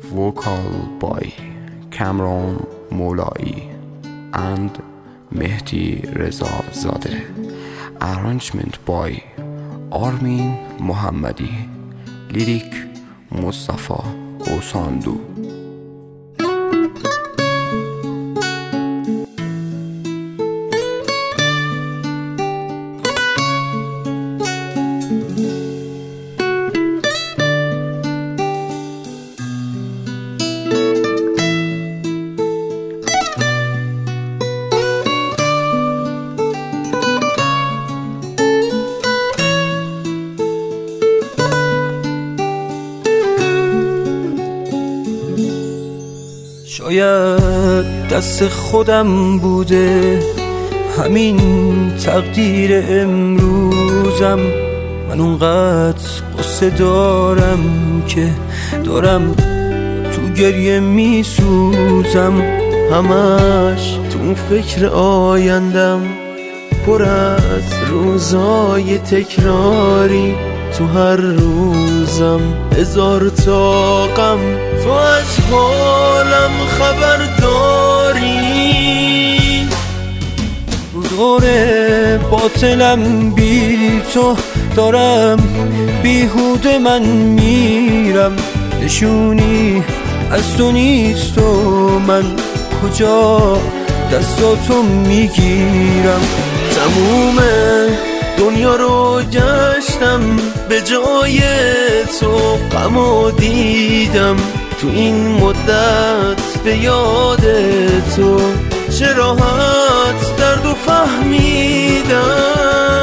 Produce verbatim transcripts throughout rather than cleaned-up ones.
vocal by Kamran Molai and Mehdi Reza Zadeh. Arrangement by Armin Mohammadi. Lyric Mustafa Osandu. شاید دست خودم بوده همین تقدیر امروزم. من اونقدر قصه دارم که دارم تو گریه میسوزم. همش تو اون فکر آیندم، پر از روزای تکراری. تو هر روزم هزار تا غم، تو از حالم خبر داری. رو دور باطلم بی تو دارم بیهوده من میرم. نشونی از تو نیست و من کجا دستاتو میگیرم. تموم دنیا رو گشتم، به جای تو غمو دیدم. تو این مدت به یاد تو چه راحت درد و فهمیدم.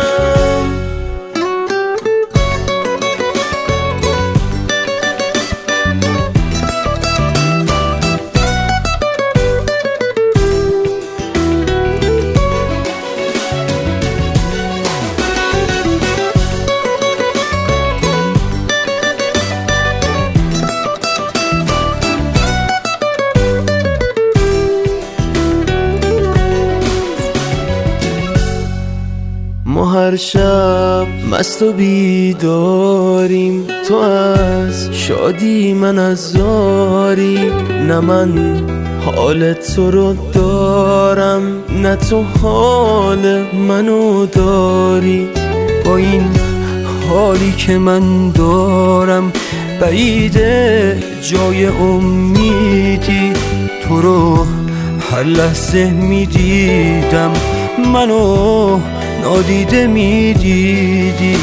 ما هر شب مست و بیداریم، تو از شادی من از زاری. نه من حال تو رو دارم، نه تو حال منو داری. با این حالی که من دارم بعیده جای امیدی. تو رو هر لحظه میدیدم، منو نادیده میدیدی.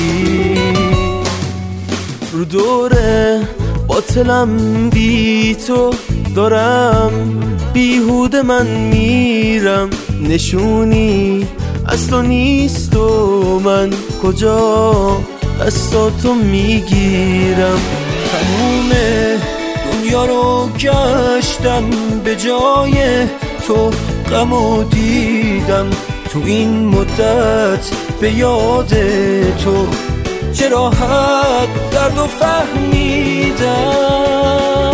رو دوره باطلم بی تو دارم بیهوده من میرم. نشونی از تو نیست و من کجا دستاتو میگیرم. تموم دنیا رو گشتم، به جای تو غمو دیدم. تو این مدت به یاد تو چه راحت درد و فهمیدم.